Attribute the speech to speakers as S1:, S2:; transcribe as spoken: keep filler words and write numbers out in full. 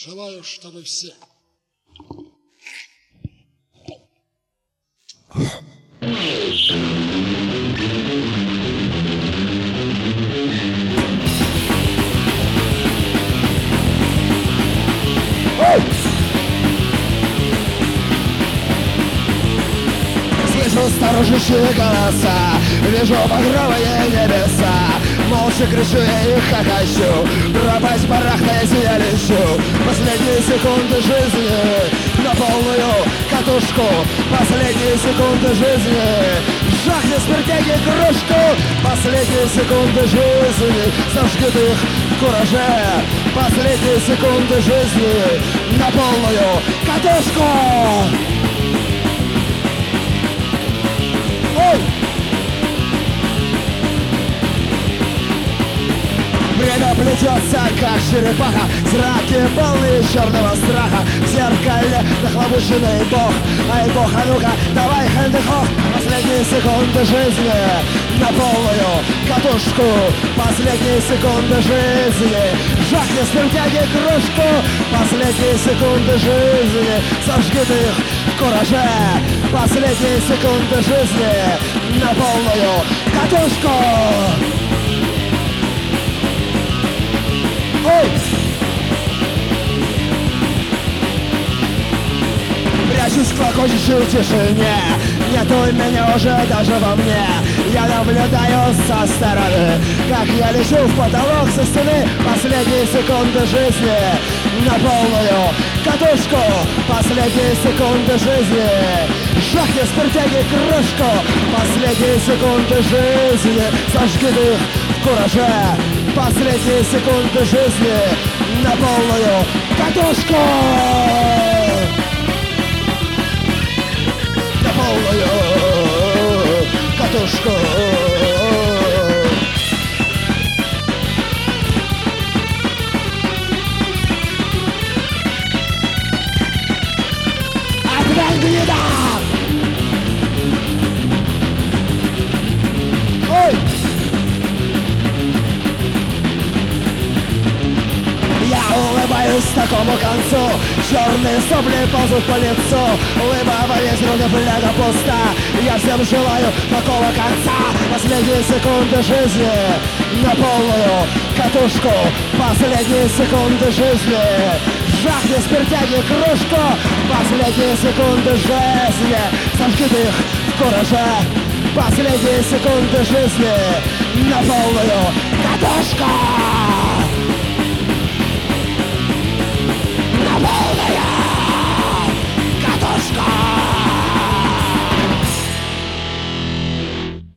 S1: Желаю, чтобы все.
S2: Слышу сторожащие голоса, вижу багровые небеса. Молча кричу я и хохочу, пропасть барахтаясь я лечу. Последние секунды жизни на полную катушку. Последние секунды жизни жахни с пертяги кружку. Последние секунды жизни сожгут их в кураже. Последние секунды жизни на полную катушку. Ой! Время плетется, как черепаха, зраки полные черного страха. В зеркале нахлобученный бог. Ай, бог, а ну-ка, давай хэндехох. Последние секунды жизни на полную катушку. Последние секунды жизни жахни с пертяги кружку. Последние секунды жизни сожгут их в кураже. Последние секунды жизни на полную катушку. Ой! Прячусь в клокочущей тишине. Нету меня уже даже во мне. Я наблюдаю со стороны, как я лечу в потолок со стены. Последние секунды жизни на полную катушку. Последние секунды жизни жахни с пертяги кружку. Последние секунды жизни сожгут их в кураже. Последние секунды жизни на полную катушку. На полную катушку. Отдай гнида! Ой! Я улыбаюсь такому концу. Черные сопли ползут по лицу. Улыбава есть рука, бляга пуста. Я всем желаю такого конца. Последние секунды жизни на полную катушку. Последние секунды жизни жахни с пертяги кружку. Последние секунды жизни сожгут их в кураже. Последние секунды жизни на полную